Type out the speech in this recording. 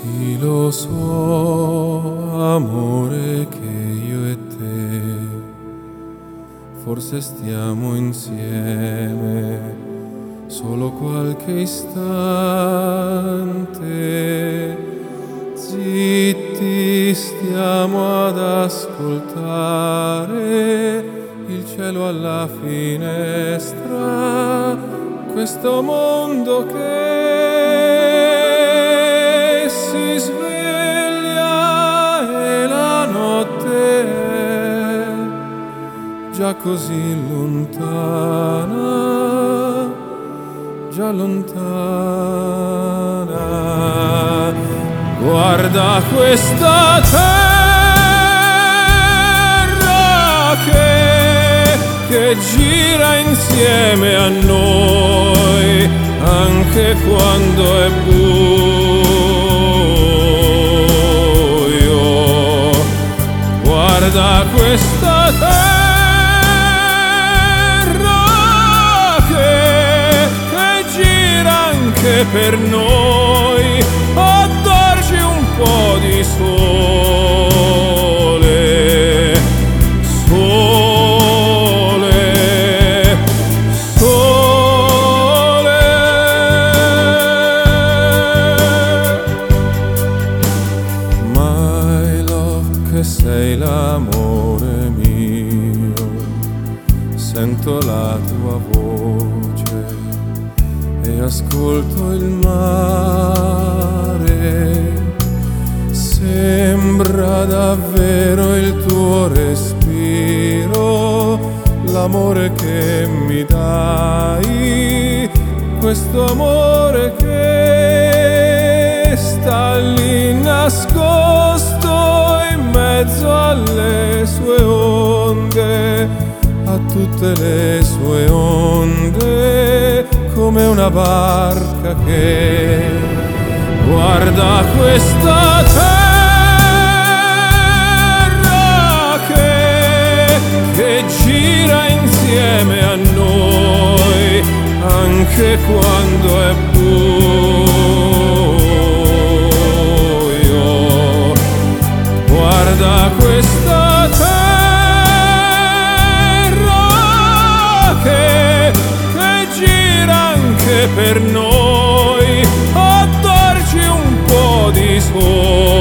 Sì, lo so, amore, che io e te forse stiamo insieme solo qualche istante. Zitti stiamo ad ascoltare il cielo alla finestra, questo mondo che si sveglia e la notte è già così lontana, già lontana. Guarda questa terra che gira insieme a noi anche quando è buio. Guarda questa terra che gira anche per noi. Darci un po' di sole, sole, sole. My love, che sei l'amore mio, sento la tua voce e ascolto il mare. Sembra davvero il tuo respiro, l'amore che mi dai, questo amore che sta lì nascosto in mezzo alle sue onde, a tutte le sue onde, come una barca che guarda questa terra che gira insieme a noi anche quando è buio. Guarda questa terra che gira anche per noi, a darci un po' di sole.